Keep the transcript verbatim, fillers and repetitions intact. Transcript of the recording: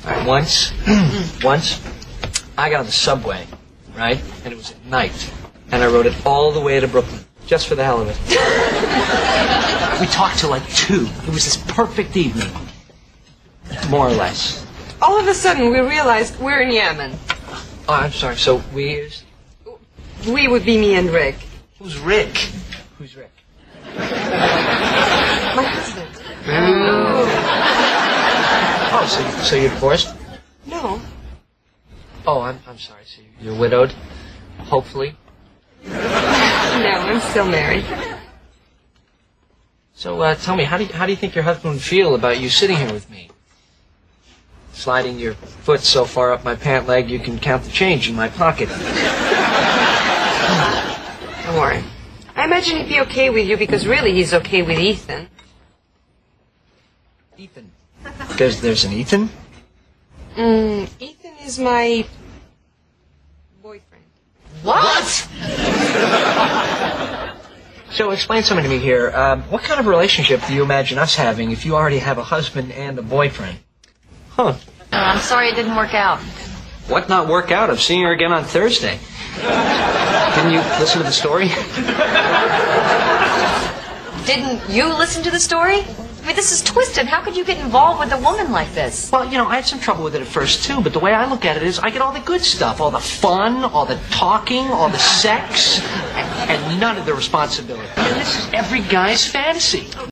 All right, once, once, I got on the subway, right? And it was at night. And I rode it all the way to Brooklyn, just for the hell of it. We talked till like two. It was this perfect evening. More or less. All of a sudden, we realized we're in Yemen. Oh, I'm sorry. So we is... We would be me and Rick. Who's Rick? Who's Rick? My husband. Oh, oh so, so you're divorced? No. Oh, I'm, I'm sorry. So you're widowed? Hopefully? No, I'm still married. So uh, tell me, how do you, how do you think your husband would feel about you sitting here with me? Sliding your foot so far up my pant leg you can count the change in my pocket. Don't worry. I imagine he'd be okay with you because really he's okay with Ethan. Ethan? Because there's an Ethan? Mm, Ethan is my... boyfriend. What? So explain something to me here. Um, what kind of relationship do you imagine us having if you already have a husband and a boyfriend? Huh. Oh, I'm sorry it didn't work out. What not work out? I'm seeing her again on Thursday. Didn't you listen to the story? Didn't you listen to the story? I mean, this is twisted. How could you get involved with a woman like this? Well, you know, I had some trouble with it at first, too, but the way I look at it is I get all the good stuff, all the fun, all the talking, all the sex, and, and none of the responsibility. And this is every guy's fantasy.